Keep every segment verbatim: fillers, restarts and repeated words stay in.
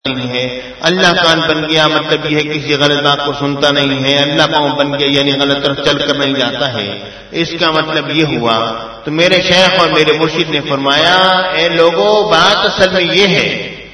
نہیں ہے. اللہ کان بن گیا مطلب یہ ہے کسی غلط بات کو سنتا نہیں ہے. اللہ پاؤں بن گیا یعنی غلط طرف چل کر نہیں جاتا ہے. اس کا مطلب یہ ہوا. تو میرے شیخ اور میرے مرشد نے فرمایا اے لوگوں بات اصل میں یہ ہے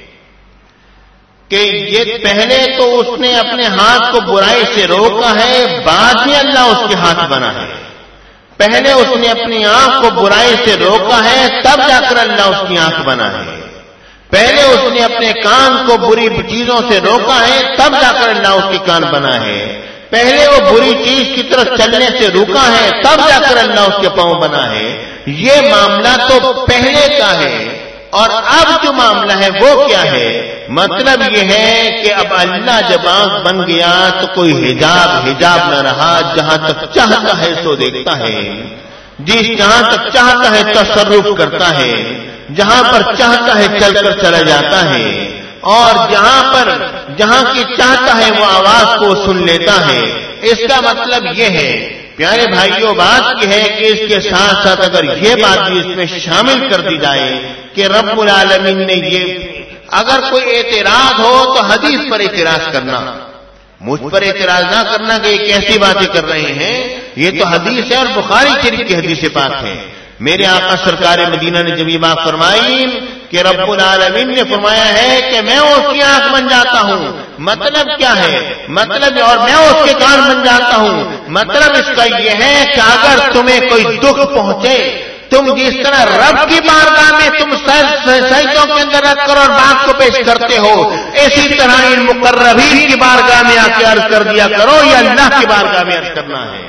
کہ یہ پہلے تو اس نے اپنے ہاتھ کو برائی سے روکا ہے, بعد میں اللہ اس کے ہاتھ بنا ہے. پہلے اس نے اپنی آنکھ کو برائی سے روکا ہے, تب جا کر اللہ اس کی آنکھ بنا ہے. پہلے اس نے اپنے کان کو بری چیزوں سے روکا ہے, تب جا کر اللہ اس کی کان بنا ہے. پہلے وہ بری چیز کی طرف چلنے سے روکا ہے, تب جا کر اللہ اس کے پاؤں بنا ہے. یہ معاملہ تو پہلے کا ہے. اور اب جو معاملہ ہے وہ کیا ہے؟ مطلب یہ ہے کہ اب اللہ جب آنکھ بن گیا تو کوئی حجاب حجاب نہ رہا. جہاں تک چاہتا ہے سو دیکھتا ہے, جس جہاں تک چاہتا ہے تصرف کرتا ہے, جہاں پر چاہتا ہے چل کر چلا جاتا ہے, اور جہاں پر جہاں کی چاہتا ہے وہ آواز کو سن لیتا ہے. اس کا مطلب یہ ہے پیارے بھائیوں, بات یہ ہے کہ اس کے ساتھ ساتھ اگر یہ بات بھی اس میں شامل کر دی جائے کہ رب العالمین نے یہ, اگر کوئی اعتراض ہو تو حدیث پر اعتراض کرنا, مجھ پر اعتراض نہ کرنا کہ یہ کیسی باتیں کر رہے ہیں. یہ تو حدیث ہے اور بخاری شریف کی حدیث پاک ہے. میرے آقا سرکار مدینہ نے جب یہ بات فرمائی کہ رب العالمین نے فرمایا ہے کہ میں اس کی آنکھ بن جاتا ہوں, مطلب کیا ہے؟ مطلب اور میں اس کے کان بن جاتا ہوں. مطلب اس کا یہ ہے کہ اگر تمہیں کوئی دکھ پہنچے, تم جس طرح رب کی بارگاہ میں تم سجدوں کے اندر رکھ کر اور بات کو پیش کرتے ہو, اسی طرح ان مقربین کی بارگاہ میں آ کے عرض کر دیا کرو یہ اللہ کی بارگاہ میں عرض کرنا ہے.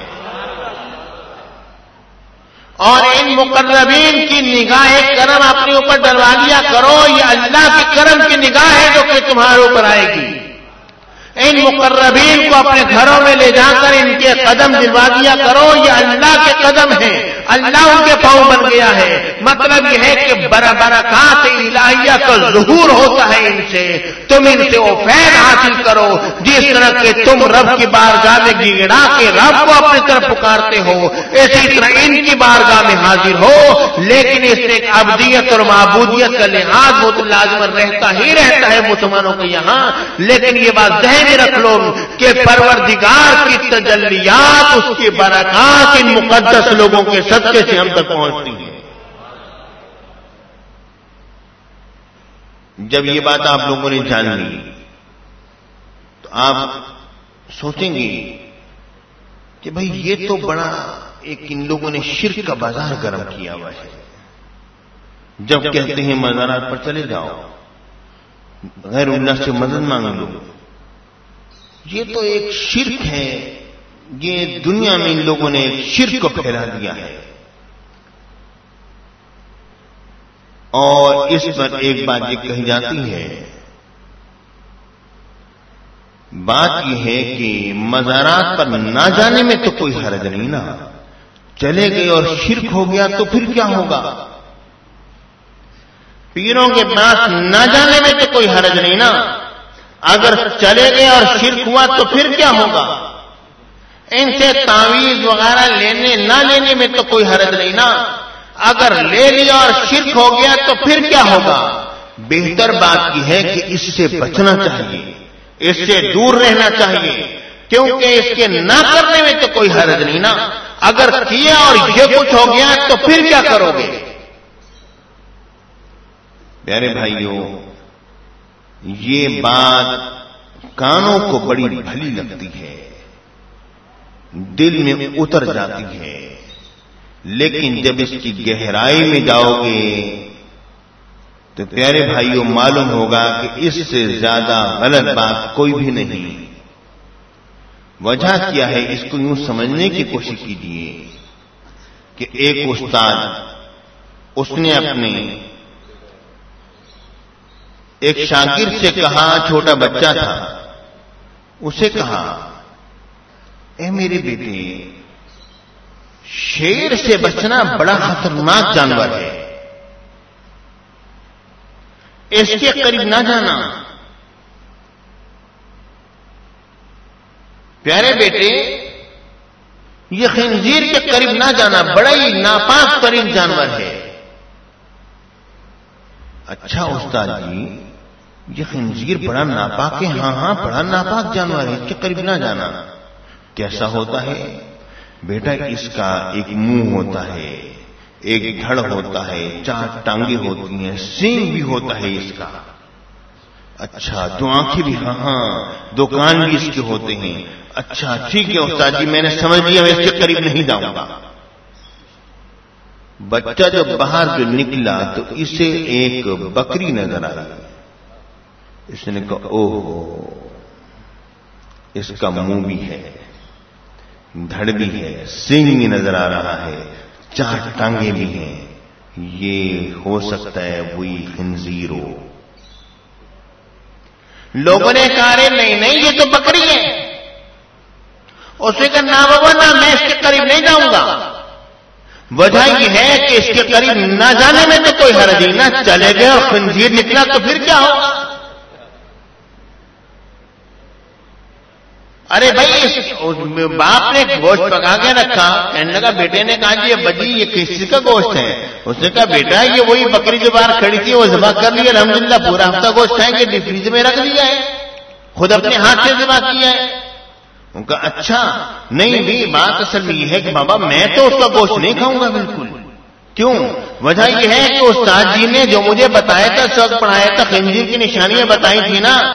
اور ان مقربین کی نگاہ کرم اپنے اوپر ڈلوا لیا کرو, یہ اللہ کی کرم کی نگاہ ہے جو کہ تمہارے اوپر آئے گی. ان مقربین کو اپنے گھروں میں لے جا کر ان کے قدم دلوا دیا کرو, یہ اللہ کے قدم ہیں, اللہ ان کے پاؤں بن گیا ہے. مطلب یہ ہے کہ برکات الہیہ کا ظہور ہوتا ہے ان سے, تم ان سے وہ فیض حاصل کرو جس طرح کہ تم رب کی بارگاہ میں گڑا کے رب کو اپنی طرف پکارتے ہو, اسی طرح ان کی بارگاہ میں حاضر ہو. لیکن اس سے عبدیت اور معبودیت کا لحاظ بہت لازم رہتا ہی رہتا ہے مسلمانوں کے یہاں. لیکن یہ بات ذہن میں رکھ لو کہ پروردگار کی تجلیات, اس کی برکات ان مقدس لوگوں کے صدقے سے ہم تک پہنچتی ہیں. جب یہ بات آپ لوگوں نے جان لی تو آپ سوچیں گے کہ بھئی یہ تو بڑا ایک ان لوگوں نے شرک کا بازار گرم کیا ہوا ہے. جب کہتے ہیں مزارات پر چلے جاؤ, غیر اللہ سے مدد مانگ لو, یہ تو ایک شرک ہے. یہ دنیا میں ان لوگوں نے ایک شرک کو پھیلا دیا ہے. اور اس پر ایک بات یہ کہی جاتی ہے, بات یہ ہے کہ مزارات پر نہ جانے میں تو کوئی حرج نہیں نا, چلے گئے اور شرک ہو گیا تو پھر کیا ہوگا؟ پیروں کے پاس نہ جانے میں تو کوئی حرج نہیں نا, اگر چلے گئے اور شرک ہوا تو پھر کیا ہوگا؟ ان سے تعویذ وغیرہ لینے نہ لینے میں تو کوئی حرج نہیں نا, اگر لے لیا اور شرک ہو گیا تو پھر کیا ہوگا؟ بہتر بات یہ ہے کہ اس سے بچنا چاہیے, اس سے دور رہنا چاہیے, کیونکہ اس کے نہ کرنے میں تو کوئی حرج نہیں نا. اگر کیا اور یہ کچھ ہو گیا تو پھر کیا کرو گے؟ پیارے بھائیوں, یہ بات کانوں کو بڑی بھلی لگتی ہے, دل میں اتر جاتی ہے, لیکن جب اس کی گہرائی میں جاؤ گے تو پیارے بھائیوں معلوم ہوگا کہ اس سے زیادہ غلط بات کوئی بھی نہیں. وجہ کیا ہے؟ اس کو یوں سمجھنے کی کوشش کیجیے کہ ایک استاد, اس نے اپنے ایک شاگرد سے کہا, چھوٹا بچہ تھا, اسے کہا اے میرے بیٹے, شیر سے بچنا بڑا خطرناک جانور ہے, اس کے قریب نہ جانا. پیارے بیٹے, یہ خنزیر کے قریب نہ جانا, بڑا ہی ناپاک ترین جانور ہے. اچھا استاد جی, یہ خنزیر بڑا ناپاک ہے. ہاں ہاں بڑا ناپاک جانور ہے, اس کے قریب نہ جانا. کیسا ہوتا ہے بیٹا؟ اس کا ایک منہ ہوتا ہے, ایک دھڑ ہوتا ہے, چار ٹانگیں ہوتی ہیں, سینگ بھی ہوتا ہے اس کا. اچھا دو آنکھیں بھی, ہاں ہاں دو کان بھی اس کے ہوتے ہیں. اچھا ٹھیک ہے استاد جی میں نے سمجھ لیا, میں اس کے قریب نہیں جاؤں گا. بچہ جب باہر جو نکلا تو اسے ایک بکری نظر آئی. اس نے کہا اوہ اس کا منہ بھی ہے, دھڑ بھی ہے, سینگ بھی نظر آ رہا ہے, چار ٹانگیں بھی ہیں, یہ ہو سکتا ہے وہی خنزیر ہو. لوگوں نے کہا نہیں نہیں یہ تو بکری ہے. اسے کہا نہ بابا نہ, میں اس کے قریب نہیں جاؤں گا. وجہ یہ ہے کہ اس کے قریب نہ جانے میں تو کوئی حرج نہیں, نہ چلے گئے اور خنزیر نکلا تو پھر کیا ہوگا؟ ارے بھائی باپ نے گوشت پکا کے رکھا, کہنے لگا بیٹے نے کہا جی یہ بجی یہ کس کا گوشت ہے؟ اس نے کہا بیٹا یہ وہی بکری جو باہر کھڑی تھی وہ ذبح کر لی, الحمدللہ پورا ہفتہ گوشت ہے کہ فریج میں رکھ دیا ہے, خود اپنے ہاتھ سے ذبح کیا ہے. ان کا اچھا نہیں بھی بات اصل میں یہ ہے کہ بابا میں تو اس کا گوشت نہیں کھاؤں گا بالکل. کیوں؟ وجہ یہ ہے کہ استاد جی نے جو مجھے بتایا تھا, سبق پڑھایا تھا, خنزیر کی نشانیاں بتائی تھی نا,